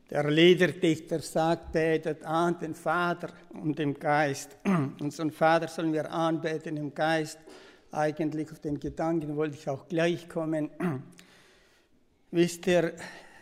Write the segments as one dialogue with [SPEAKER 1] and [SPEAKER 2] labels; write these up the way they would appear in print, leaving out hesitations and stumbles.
[SPEAKER 1] Der Liederdichter sagt, betet an den Vater und den Geist. Unseren Vater sollen wir anbeten im Geist. Eigentlich auf den Gedanken wollte ich auch gleich kommen. Wisst ihr,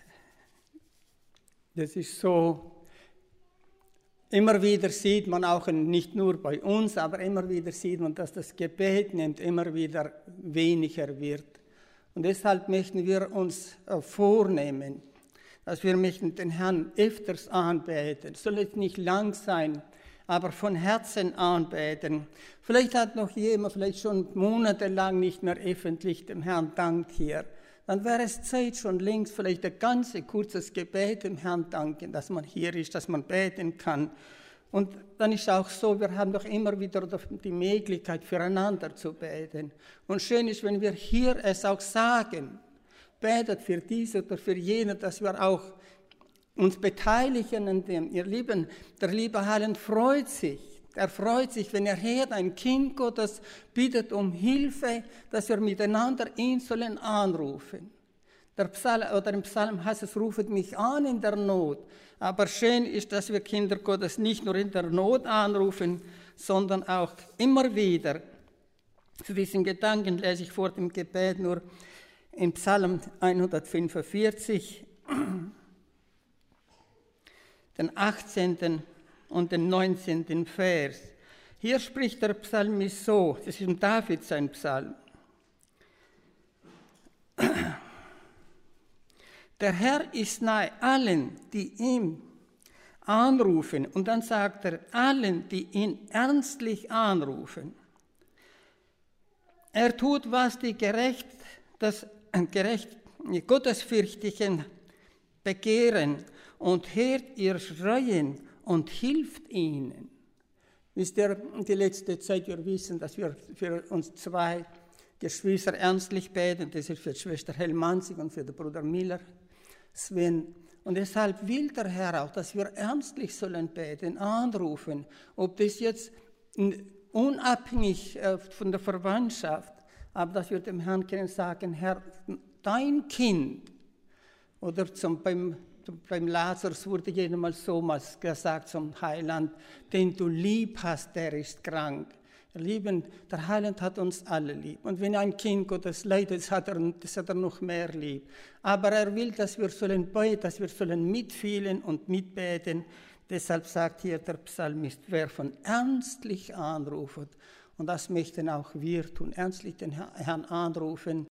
[SPEAKER 1] das ist so, immer wieder sieht man auch, nicht nur bei uns, aber immer wieder sieht man, dass das Gebet immer wieder weniger wird. Und deshalb möchten wir uns vornehmen, dass wir möchten den Herrn öfters anbeten. Es soll jetzt nicht lang sein, aber von Herzen anbeten. Vielleicht hat noch jemand, vielleicht schon monatelang nicht mehr öffentlich dem Herrn dankt hier. Dann wäre es Zeit schon längst, vielleicht ein ganz kurzes Gebet dem Herrn danken, dass man hier ist, dass man beten kann. Und dann ist auch so, wir haben doch immer wieder die Möglichkeit, füreinander zu beten. Und schön ist, wenn wir hier es auch sagen, betet für diese oder für jene, dass wir auch uns beteiligen an dem. Ihr Lieben, der liebe Heiland freut sich. Er freut sich, wenn er hört, ein Kind Gottes bittet um Hilfe, dass wir miteinander ihn sollen anrufen. Im Psalm heißt es, rufet mich an in der Not. Aber schön ist, dass wir Kinder Gottes nicht nur in der Not anrufen, sondern auch immer wieder. Zu diesen Gedanken lese ich vor dem Gebet nur in Psalm 145, den 18. und den 19. Vers. Hier spricht der Psalmist so, das ist David sein Psalm. Der Herr ist nahe allen, die ihn anrufen. Und dann sagt er, allen, die ihn ernstlich anrufen. Er tut, was die Gottesfürchtigen begehren und hört ihr Schreien und hilft ihnen. Wisst ihr, die letzte Zeit, wir wissen, dass wir für uns zwei Geschwister ernstlich beten. Das ist für die Schwester Hellmanzig und für den Bruder Miller, Sven. Und deshalb will der Herr auch, dass wir ernstlich sollen beten, anrufen. Ob das jetzt unabhängig von der Verwandtschaft, aber dass wir dem Herrn können sagen, Herr, dein Kind, oder beim Lazarus wurde jemals so gesagt zum Heiland, den du lieb hast, der ist krank. Ihr Lieben, der Heiland hat uns alle lieb. Und wenn ein Kind Gottes leidet, das hat er noch mehr lieb. Aber er will, dass wir sollen beten, dass wir sollen mitfühlen und mitbeten. Deshalb sagt hier der Psalmist, wer von ernstlich anruft, und das möchten auch wir tun, ernstlich den Herrn anrufen,